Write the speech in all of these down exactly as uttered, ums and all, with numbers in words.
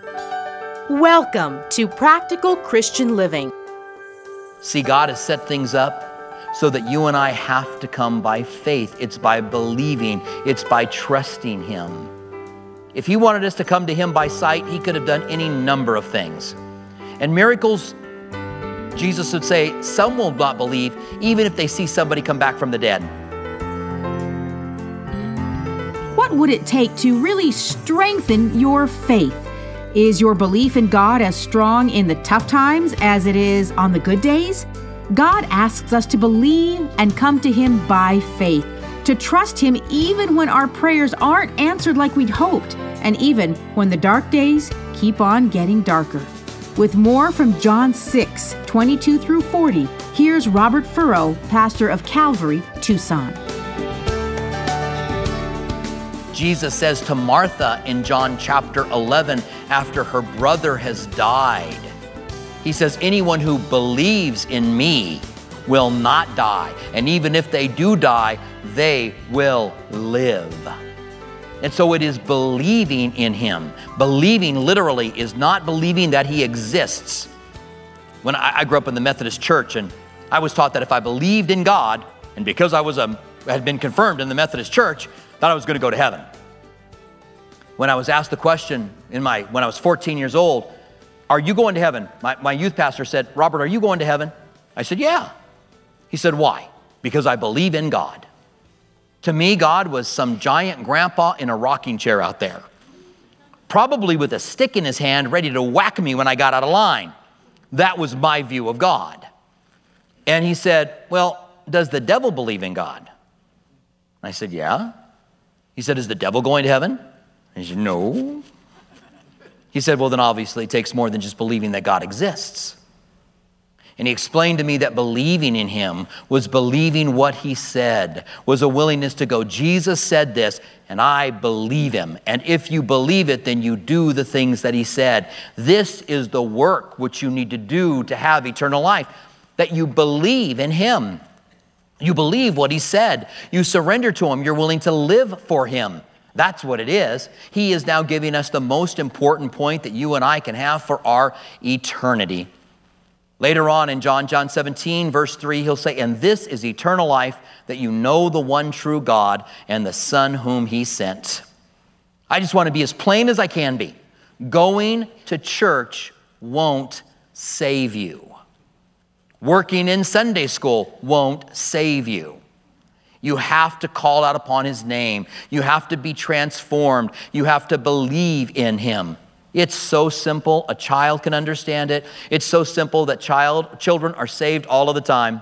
Welcome to Practical Christian Living. See, God has set things up so that you and I have to come by faith. It's by believing. It's by trusting Him. If He wanted us to come to Him by sight, He could have done any number of things. And miracles, Jesus would say, some will not believe even if they see somebody come back from the dead. What would it take to really strengthen your faith? Is your belief in God as strong in the tough times as it is on the good days? God asks us to believe and come to Him by faith, to trust Him even when our prayers aren't answered like we'd hoped, and even when the dark days keep on getting darker. With more from John six, twenty-two through forty, here's Robert Furrow, pastor of Calvary, Tucson. Jesus says to Martha in John chapter eleven, after her brother has died, He says, anyone who believes in me will not die. And even if they do die, they will live. And so it is believing in Him. Believing literally is not believing that He exists. When I, I grew up in the Methodist church, and I was taught that if I believed in God, and because I was a, had been confirmed in the Methodist church, that I was going to go to heaven. When I was asked the question in my when I was fourteen years old, are you going to heaven? My, my youth pastor said, Robert, are you going to heaven? I said, yeah. He said, why? Because I believe in God. To me, God was some giant grandpa in a rocking chair out there, probably with a stick in his hand ready to whack me when I got out of line. That was my view of God. And he said, well, does the devil believe in God? I said, yeah. He said, is the devil going to heaven? I said, no. He said, well, then obviously it takes more than just believing that God exists. And he explained to me that believing in Him was believing what He said, was a willingness to go, Jesus said this, and I believe Him. And if you believe it, then you do the things that He said. This is the work which you need to do to have eternal life, that you believe in Him. You believe what He said. You surrender to Him. You're willing to live for Him. That's what it is. He is now giving us the most important point that you and I can have for our eternity. Later on in John, John seventeen, verse three, He'll say, and this is eternal life, that you know the one true God and the Son whom He sent. I just want to be as plain as I can be. Going to church won't save you. Working in Sunday school won't save you. You have to call out upon His name. You have to be transformed. You have to believe in Him. It's so simple. A child can understand it. It's so simple that child children are saved all of the time.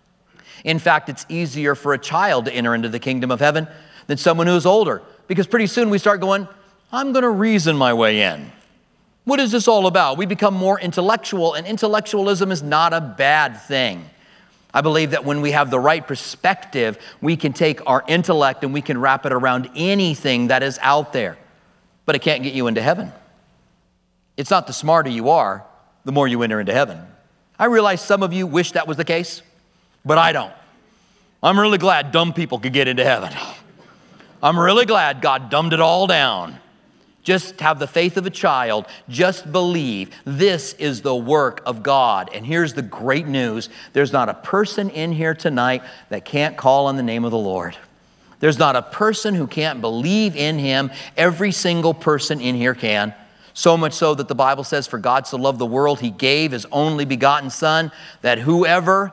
In fact, it's easier for a child to enter into the kingdom of heaven than someone who's older, because pretty soon we start going, I'm going to reason my way in. What is this all about? We become more intellectual, and intellectualism is not a bad thing. I believe that when we have the right perspective, we can take our intellect and we can wrap it around anything that is out there. But it can't get you into heaven. It's not the smarter you are, the more you enter into heaven. I realize some of you wish that was the case, but I don't. I'm really glad dumb people could get into heaven. I'm really glad God dumbed it all down. Just have the faith of a child. Just believe this is the work of God. And here's the great news. There's not a person in here tonight that can't call on the name of the Lord. There's not a person who can't believe in Him. Every single person in here can. So much so that the Bible says, for God so loved the world, He gave His only begotten Son, that whoever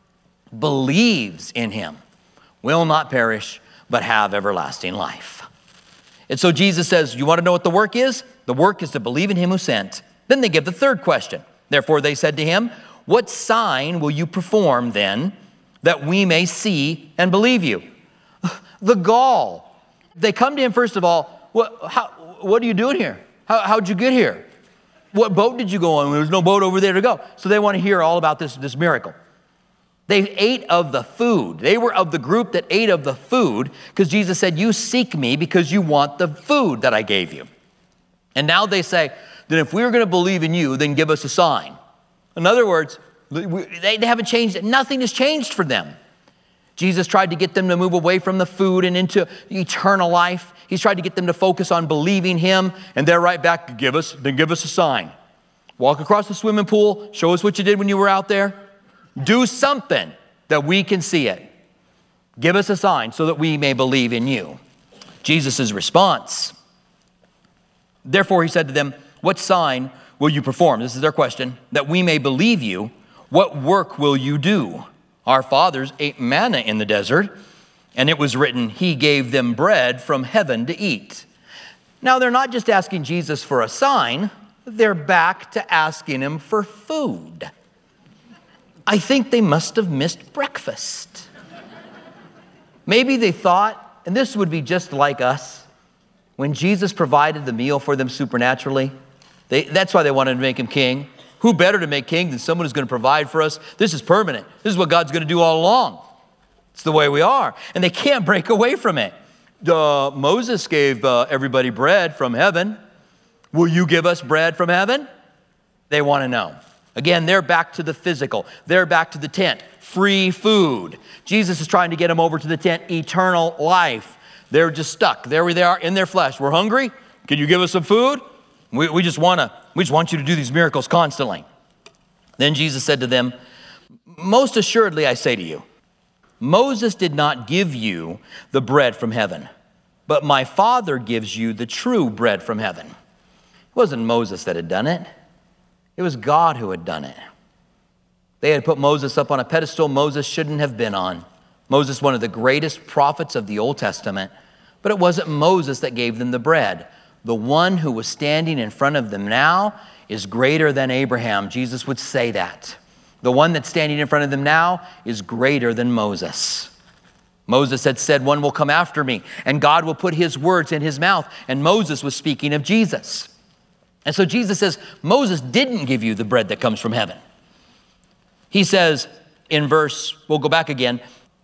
believes in Him will not perish, but have everlasting life. And so Jesus says, you want to know what the work is? The work is to believe in Him who sent. Then they give the third question. Therefore they said to Him, what sign will you perform then, that we may see and believe you? The gall. They come to Him first of all, what, how, what are you doing here? How, how'd you get here? What boat did you go on? There's no boat over there to go. So they want to hear all about this, this miracle. They ate of the food. They were of the group that ate of the food, because Jesus said, you seek me because you want the food that I gave you. And now they say, then if we were going to believe in you, then give us a sign. In other words, they haven't changed. Nothing has changed for them. Jesus tried to get them to move away from the food and into eternal life. He's tried to get them to focus on believing him, and they're right back, give us, then give us a sign. Walk across the swimming pool, show us what you did when you were out there. Do something that we can see it. Give us a sign so that we may believe in you. Jesus' response. Therefore, he said to them, what sign will you perform? This is their question. That we may believe you. What work will you do? Our fathers ate manna in the desert, and it was written, he gave them bread from heaven to eat. Now, they're not just asking Jesus for a sign. They're back to asking him for food. I think they must have missed breakfast. Maybe they thought, and this would be just like us, when Jesus provided the meal for them supernaturally, they, that's why they wanted to make him king. Who better to make king than someone who's going to provide for us? This is permanent. This is what God's going to do all along. It's the way we are. And they can't break away from it. Uh, Moses gave uh, everybody bread from heaven. Will you give us bread from heaven? They want to know. Again, they're back to the physical. They're back to the tent. Free food. Jesus is trying to get them over to the tent. Eternal life. They're just stuck. There they are in their flesh. We're hungry. Can you give us some food? We, we just want to, we just want you to do these miracles constantly. Then Jesus said to them, most assuredly I say to you, Moses did not give you the bread from heaven, but my Father gives you the true bread from heaven. It wasn't Moses that had done it. It was God who had done it. They had put Moses up on a pedestal Moses shouldn't have been on. Moses, one of the greatest prophets of the Old Testament, but it wasn't Moses that gave them the bread. The one who was standing in front of them now is greater than Abraham. Jesus would say that. The one that's standing in front of them now is greater than Moses. Moses had said, one will come after me, and God will put his words in his mouth. And Moses was speaking of Jesus. And so Jesus says, Moses didn't give you the bread that comes from heaven. He says in verse, we'll go back again,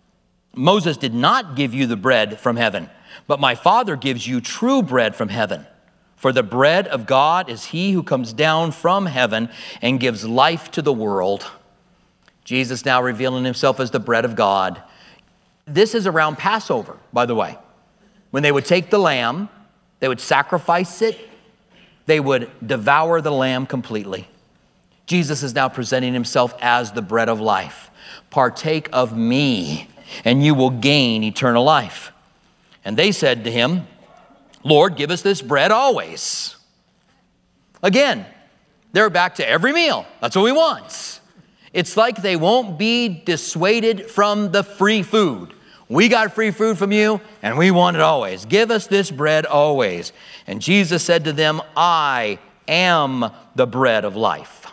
Moses did not give you the bread from heaven, but my Father gives you true bread from heaven. For the bread of God is he who comes down from heaven and gives life to the world. Jesus now revealing himself as the bread of God. This is around Passover, by the way. When they would take the lamb, they would sacrifice it, they would devour the lamb completely. Jesus is now presenting himself as the bread of life. Partake of me, and you will gain eternal life. And they said to him, Lord, give us this bread always. Again, they're back to every meal. That's what we want. It's like they won't be dissuaded from the free food. We got free food from you, and we want it always. Give us this bread always. And Jesus said to them, I am the bread of life.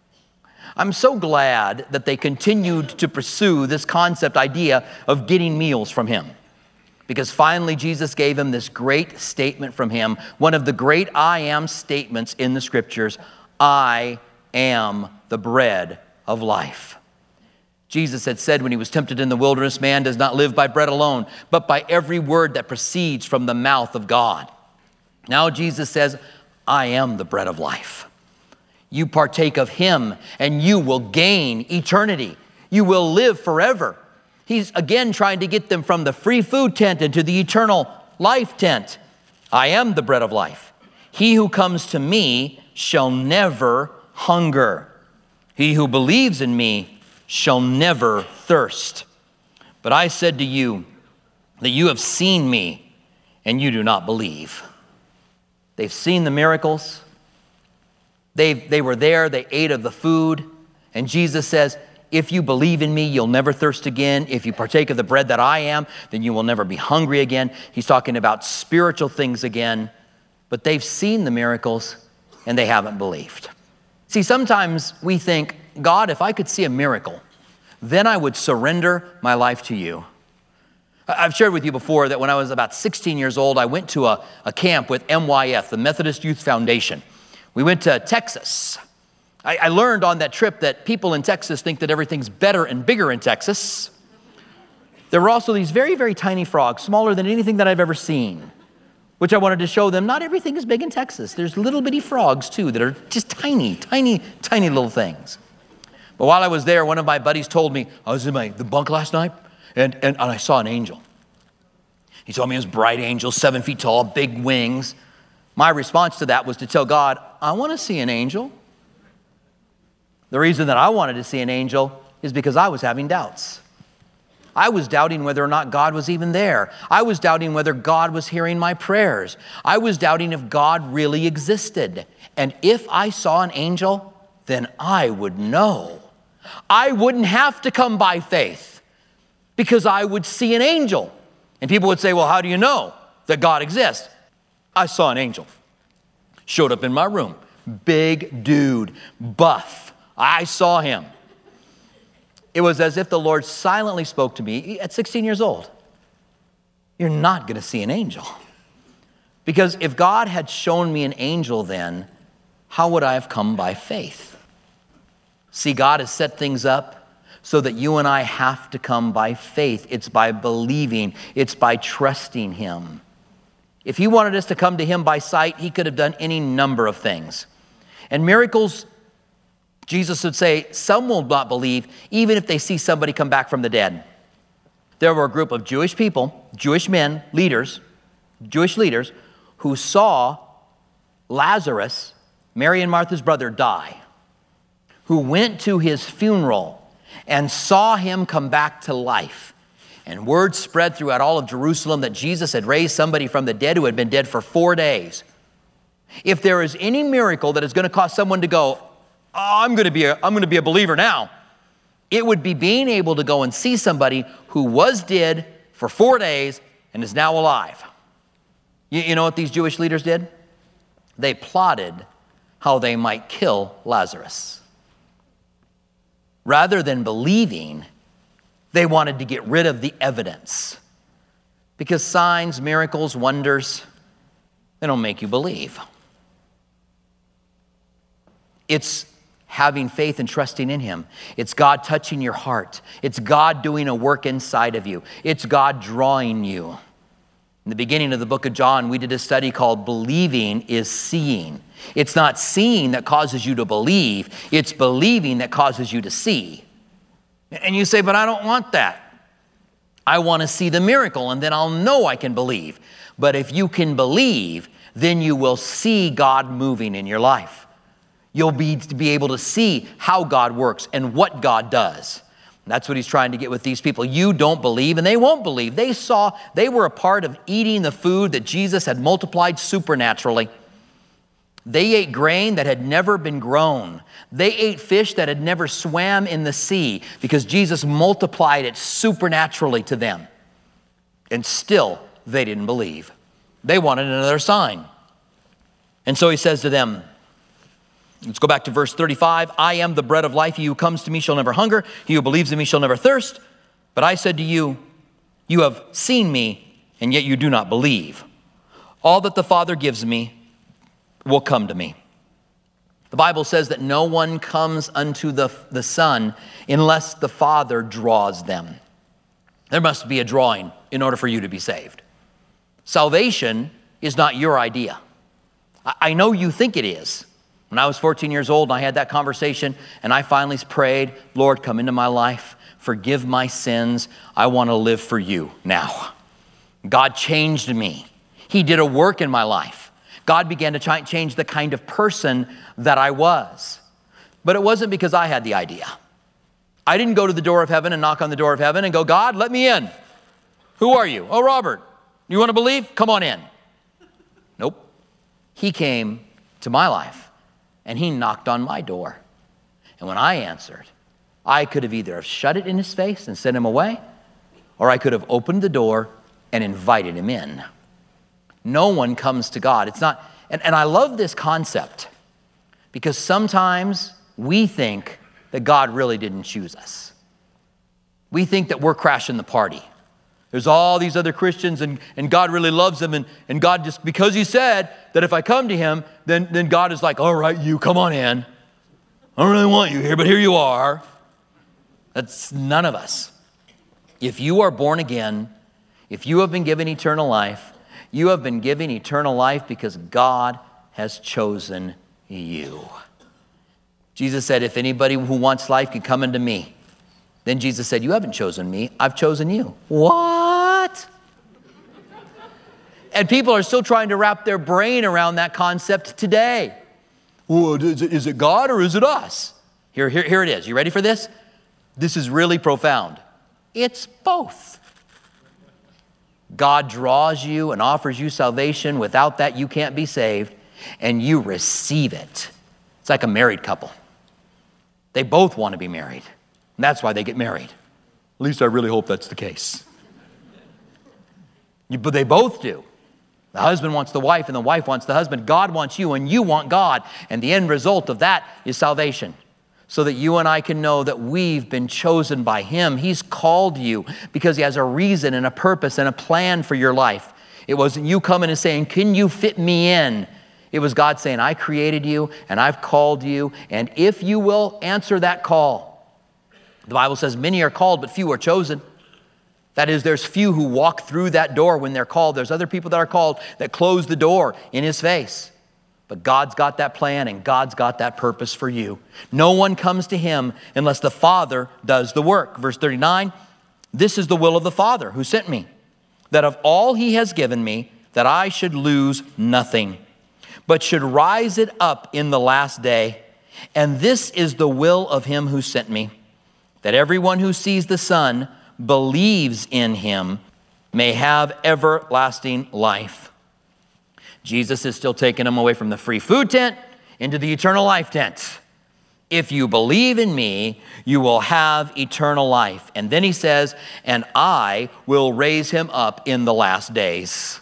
I'm so glad that they continued to pursue this concept idea of getting meals from him. Because finally, Jesus gave him this great statement from him, one of the great I am statements in the scriptures, I am the bread of life. Jesus had said when he was tempted in the wilderness, man does not live by bread alone, but by every word that proceeds from the mouth of God. Now Jesus says, I am the bread of life. You partake of him and you will gain eternity. You will live forever. He's again trying to get them from the free food tent into the eternal life tent. I am the bread of life. He who comes to me shall never hunger. He who believes in me shall never thirst. But I said to you that you have seen me and you do not believe. They've seen the miracles. They they were there. They ate of the food. And Jesus says, if you believe in me, you'll never thirst again. If you partake of the bread that I am, then you will never be hungry again. He's talking about spiritual things again. But they've seen the miracles and they haven't believed. See, sometimes we think, God, if I could see a miracle, then I would surrender my life to you. I've shared with you before that when I was about sixteen years old, I went to a, a camp with M Y F, the Methodist Youth Foundation. We went to Texas. I, I learned on that trip that people in Texas think that everything's better and bigger in Texas. There were also these very, very tiny frogs, smaller than anything that I've ever seen, which I wanted to show them. Not everything is big in Texas. There's little bitty frogs too that are just tiny, tiny, tiny little things. But while I was there, one of my buddies told me, I was in my the bunk last night and, and, and I saw an angel. He told me it was bright angel, seven feet tall, big wings. My response to that was to tell God, I want to see an angel. The reason that I wanted to see an angel is because I was having doubts. I was doubting whether or not God was even there. I was doubting whether God was hearing my prayers. I was doubting if God really existed. And if I saw an angel, then I would know. I wouldn't have to come by faith because I would see an angel. And people would say, well, how do you know that God exists? I saw an angel. Showed up in my room. Big dude, buff. I saw him. It was as if the Lord silently spoke to me at sixteen years old. You're not going to see an angel. Because if God had shown me an angel then, how would I have come by faith? See, God has set things up so that you and I have to come by faith. It's by believing. It's by trusting Him. If He wanted us to come to Him by sight, He could have done any number of things. And miracles, Jesus would say, some will not believe even if they see somebody come back from the dead. There were a group of Jewish people, Jewish men, leaders, Jewish leaders, who saw Lazarus, Mary and Martha's brother, die, who went to his funeral and saw him come back to life. And word spread throughout all of Jerusalem that Jesus had raised somebody from the dead who had been dead for four days. If there is any miracle that is going to cause someone to go, oh, I'm going to be a, I'm going to be a believer now, it would be being able to go and see somebody who was dead for four days and is now alive. You, you know what these Jewish leaders did? They plotted how they might kill Lazarus. Rather than believing, they wanted to get rid of the evidence. Because signs, miracles, wonders, they don't make you believe. It's having faith and trusting in Him. It's God touching your heart. It's God doing a work inside of you. It's God drawing you. In the beginning of the book of John, we did a study called Believing is Seeing. It's not seeing that causes you to believe. It's believing that causes you to see. And you say, but I don't want that. I want to see the miracle, and then I'll know I can believe. But if you can believe, then you will see God moving in your life. You'll be, be able to see how God works and what God does. And that's what He's trying to get with these people. You don't believe, and they won't believe. They saw, they were a part of eating the food that Jesus had multiplied supernaturally. They ate grain that had never been grown. They ate fish that had never swam in the sea because Jesus multiplied it supernaturally to them. And still, they didn't believe. They wanted another sign. And so He says to them, let's go back to verse thirty-five. I am the bread of life. He who comes to me shall never hunger. He who believes in me shall never thirst. But I said to you, you have seen me, and yet you do not believe. All that the Father gives me will come to me. The Bible says that no one comes unto the, the Son unless the Father draws them. There must be a drawing in order for you to be saved. Salvation is not your idea. I, I know you think it is. When I was fourteen years old and I had that conversation and I finally prayed, Lord, come into my life, forgive my sins. I want to live for you now. God changed me. He did a work in my life. God began to ch- change the kind of person that I was. But it wasn't because I had the idea. I didn't go to the door of heaven and knock on the door of heaven and go, God, let me in. Who are you? Oh, Robert. You want to believe? Come on in. Nope. He came to my life. And He knocked on my door. And when I answered, I could have either shut it in His face and sent him away, or I could have opened the door and invited him in. No one comes to God. It's not, and, and I love this concept because sometimes we think that God really didn't choose us. We think that we're crashing the party. There's all these other Christians and, and God really loves them. And, and God just, because He said that if I come to Him, then, then God is like, all right, you come on in. I don't really want you here, but here you are. That's none of us. If you are born again, if you have been given eternal life, you have been given eternal life because God has chosen you. Jesus said, if anybody who wants life can come unto me. Then Jesus said, you haven't chosen me, I've chosen you. What? And people are still trying to wrap their brain around that concept today. Well, is it, is it God or is it us? Here, here, here it is. You ready for this? This is really profound. It's both. God draws you and offers you salvation. Without that, you can't be saved. And you receive it. It's like a married couple. They both want to be married. And that's why they get married. At least I really hope that's the case. You, but they both do. The husband wants the wife and the wife wants the husband. God wants you and you want God. And the end result of that is salvation. So that you and I can know that we've been chosen by Him. He's called you because He has a reason and a purpose and a plan for your life. It wasn't you coming and saying, can you fit me in? It was God saying, I created you and I've called you. And if you will answer that call, the Bible says many are called, but few are chosen. That is, there's few who walk through that door when they're called. There's other people that are called that close the door in His face. But God's got that plan and God's got that purpose for you. No one comes to Him unless the Father does the work. Verse thirty-nine, this is the will of the Father who sent me, that of all He has given me, that I should lose nothing, but should rise it up in the last day. And this is the will of Him who sent me, that everyone who sees the Son, believes in Him, may have everlasting life. Jesus is still taking them away from the free food tent into the eternal life tent. If you believe in me, you will have eternal life. And then He says, and I will raise him up in the last days.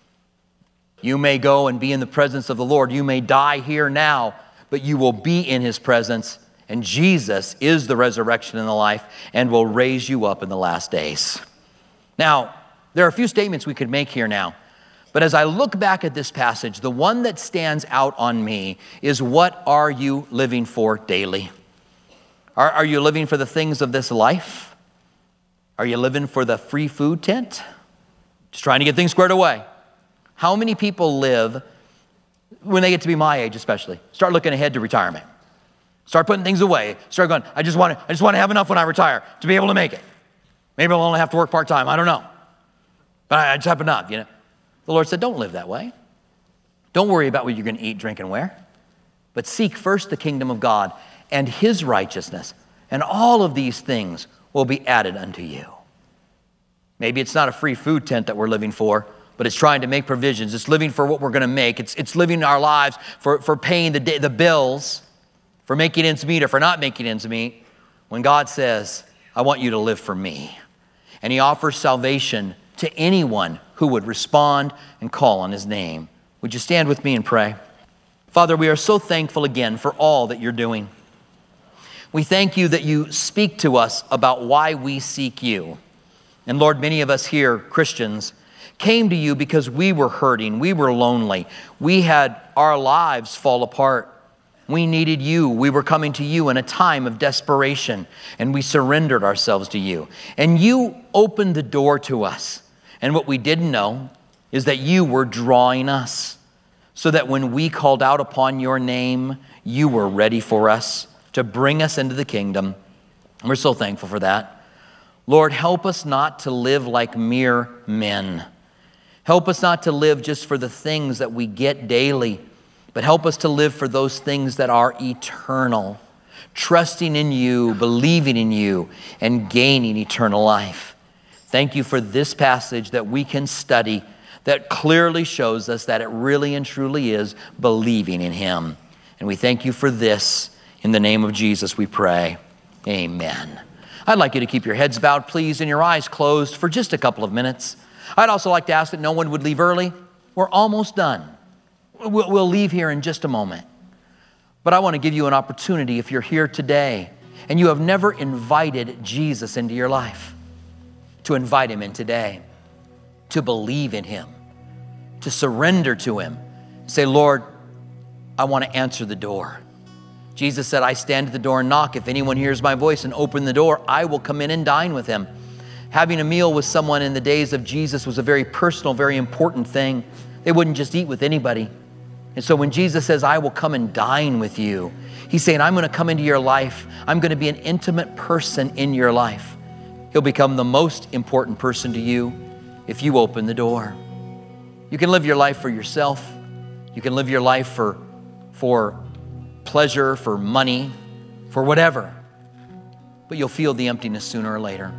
You may go and be in the presence of the Lord. You may die here now, but you will be in His presence. And Jesus is the resurrection and the life and will raise you up in the last days. Now, there are a few statements we could make here now. But as I look back at this passage, the one that stands out on me is, what are you living for daily? Are, are you living for the things of this life? Are you living for the free food tent? Just trying to get things squared away. How many people live, when they get to be my age especially, start looking ahead to retirement? Start putting things away. Start going, I just want to, I just want to have enough when I retire to be able to make it. Maybe I'll only have to work part-time. I don't know. But I, I just have enough, you know. The Lord said, don't live that way. Don't worry about what you're going to eat, drink, and wear. But seek first the kingdom of God and His righteousness. And all of these things will be added unto you. Maybe it's not a free food tent that we're living for, but it's trying to make provisions. It's living for what we're going to make. It's, it's living our lives for, for paying the, the bills, for making ends meet or for not making ends meet, when God says, I want you to live for me. And He offers salvation to anyone who would respond and call on His name. Would you stand with me and pray? Father, we are so thankful again for all that you're doing. We thank you that you speak to us about why we seek you. And Lord, many of us here, Christians, came to you because we were hurting, we were lonely, we had our lives fall apart. We needed you. We were coming to you in a time of desperation, and we surrendered ourselves to you. And you opened the door to us. And what we didn't know is that you were drawing us, so that when we called out upon your name, you were ready for us to bring us into the kingdom. And we're so thankful for that. Lord, help us not to live like mere men. Help us not to live just for the things that we get daily, but help us to live for those things that are eternal, trusting in you, believing in you, and gaining eternal life. Thank you for this passage that we can study that clearly shows us that it really and truly is believing in Him. And we thank you for this. In the name of Jesus we pray. Amen. I'd like you to keep your heads bowed, please, and your eyes closed for just a couple of minutes. I'd also like to ask that no one would leave early. We're almost done. We'll, we'll leave here in just a moment. But I want to give you an opportunity, if you're here today and you have never invited Jesus into your life, to invite Him in today, to believe in Him, to surrender to Him. Say, Lord, I want to answer the door. Jesus said, I stand at the door and knock. If anyone hears my voice and open the door, I will come in and dine with him. Having a meal with someone in the days of Jesus was a very personal, very important thing. They wouldn't just eat with anybody. And so when Jesus says, I will come and dine with you, He's saying, I'm going to come into your life. I'm going to be an intimate person in your life. He'll become the most important person to you if you open the door. You can live your life for yourself. You can live your life for, for pleasure, for money, for whatever. But you'll feel the emptiness sooner or later.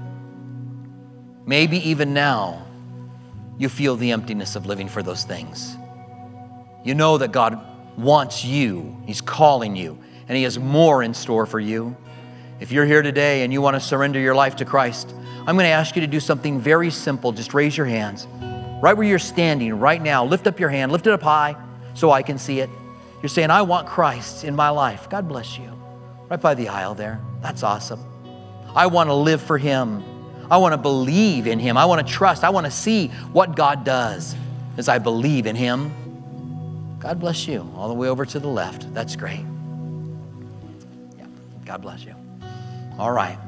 Maybe even now, you feel the emptiness of living for those things. You know that God wants you. He's calling you, and He has more in store for you. If you're here today and you want to surrender your life to Christ, I'm going to ask you to do something very simple. Just raise your hands. Right where you're standing right now, lift up your hand, lift it up high so I can see it. You're saying, I want Christ in my life. God bless you. Right by the aisle there. That's awesome. I want to live for Him. I want to believe in Him. I want to trust. I want to see what God does as I believe in Him. God bless you. All the way over to the left. That's great. Yeah. God bless you. All right.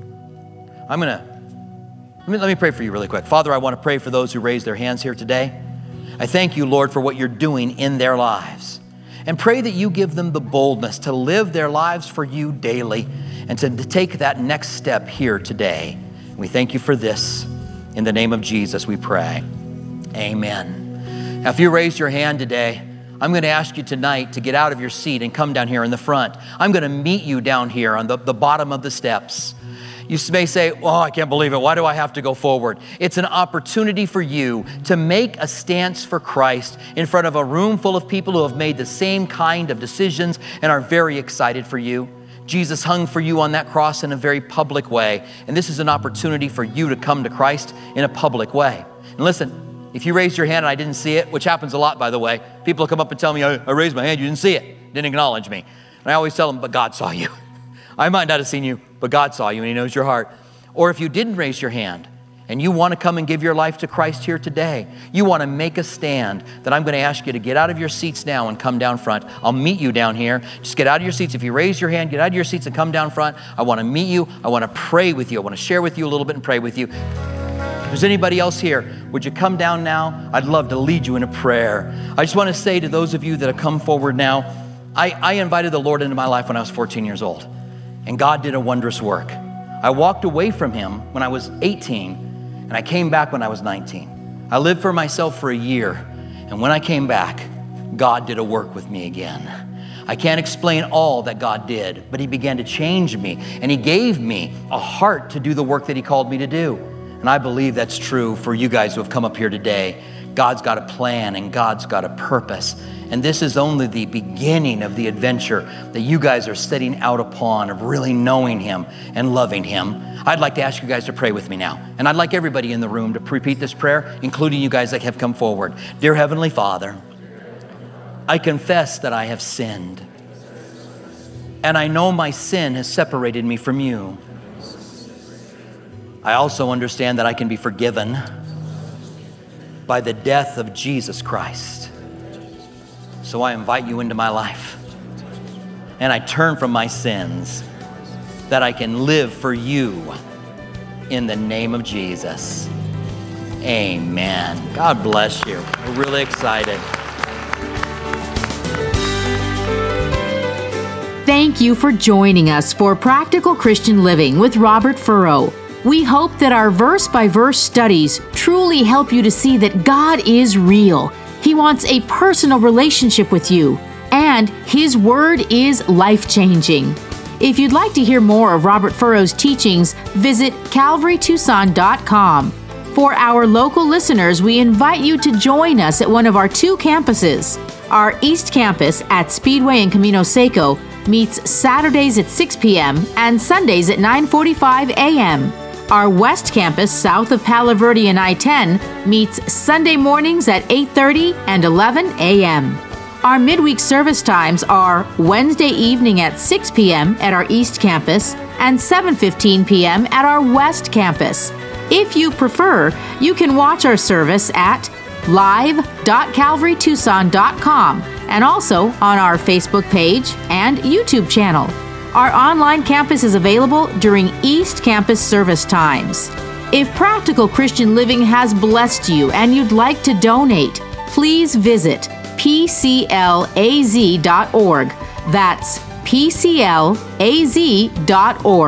I'm going to, let me, let me pray for you really quick. Father, I want to pray for those who raised their hands here today. I thank you, Lord, for what you're doing in their lives. And pray that you give them the boldness to live their lives for you daily and to, to take that next step here today. We thank you for this. In the name of Jesus, we pray. Amen. Now, if you raised your hand today, I'm going to ask you tonight to get out of your seat and come down here in the front. I'm going to meet you down here on the, the bottom of the steps. You may say, oh, I can't believe it. Why do I have to go forward? It's an opportunity for you to make a stance for Christ in front of a room full of people who have made the same kind of decisions and are very excited for you. Jesus hung for you on that cross in a very public way. And this is an opportunity for you to come to Christ in a public way. And listen, if you raised your hand and I didn't see it, which happens a lot, by the way, people come up and tell me, I, I raised my hand, you didn't see it, didn't acknowledge me. And I always tell them, but God saw you. I might not have seen you, but God saw you and He knows your heart. Or if you didn't raise your hand and you want to come and give your life to Christ here today, you want to make a stand, then I'm going to ask you to get out of your seats now and come down front. I'll meet you down here. Just get out of your seats. If you raise your hand, get out of your seats and come down front. I want to meet you. I want to pray with you. I want to share with you a little bit and pray with you. If there's anybody else here, would you come down now? I'd love to lead you in a prayer. I just want to say to those of you that have come forward now, I, I invited the Lord into my life when I was fourteen years old, and God did a wondrous work. I walked away from Him when I was eighteen, and I came back when I was nineteen. I lived for myself for a year, and when I came back, God did a work with me again. I can't explain all that God did, but He began to change me, and He gave me a heart to do the work that He called me to do. And I believe that's true for you guys who have come up here today. God's got a plan and God's got a purpose. And this is only the beginning of the adventure that you guys are setting out upon of really knowing Him and loving Him. I'd like to ask you guys to pray with me now. And I'd like everybody in the room to repeat this prayer, including you guys that have come forward. Dear Heavenly Father, I confess that I have sinned. And I know my sin has separated me from you. I also understand that I can be forgiven by the death of Jesus Christ. So I invite you into my life. And I turn from my sins that I can live for you in the name of Jesus. Amen. God bless you. We're really excited. Thank you for joining us for Practical Christian Living with Robert Furrow. We hope that our verse-by-verse studies truly help you to see that God is real. He wants a personal relationship with you, and His Word is life-changing. If you'd like to hear more of Robert Furrow's teachings, visit calvary tucson dot com. For our local listeners, we invite you to join us at one of our two campuses. Our East Campus at Speedway and Camino Seco meets Saturdays at six p.m. and Sundays at nine forty-five a.m. Our West Campus, south of Palo Verde and I ten, meets Sunday mornings at eight thirty and eleven a.m. Our midweek service times are Wednesday evening at six p.m. at our East Campus and seven fifteen p.m. at our West Campus. If you prefer, you can watch our service at live dot calvary tucson dot com and also on our Facebook page and YouTube channel. Our online campus is available during East Campus service times. If Practical Christian Living has blessed you and you'd like to donate, please visit p c l a z dot org. That's p c l a z dot org.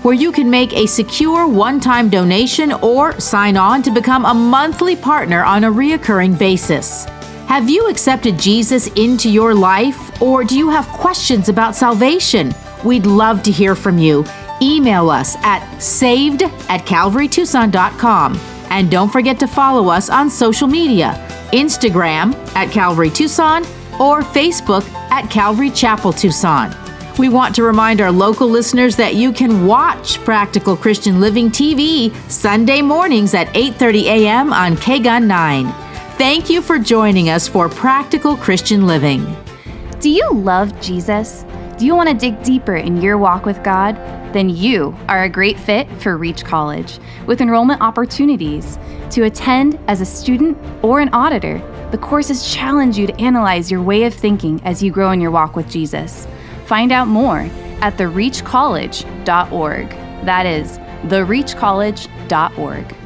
where you can make a secure one-time donation or sign on to become a monthly partner on a reoccurring basis. Have you accepted Jesus into your life, or do you have questions about salvation? We'd love to hear from you. Email us at saved at calvary tucson dot com. And don't forget to follow us on social media, Instagram at Calvary Tucson or Facebook at Calvary Chapel Tucson. We want to remind our local listeners that you can watch Practical Christian Living T V Sunday mornings at eight thirty a.m. on K G U N nine. Thank you for joining us for Practical Christian Living. Do you love Jesus? Do you want to dig deeper in your walk with God? Then you are a great fit for Reach College, with enrollment opportunities. To attend as a student or an auditor, the courses challenge you to analyze your way of thinking as you grow in your walk with Jesus. Find out more at the reach college dot org. That is the reach college dot org.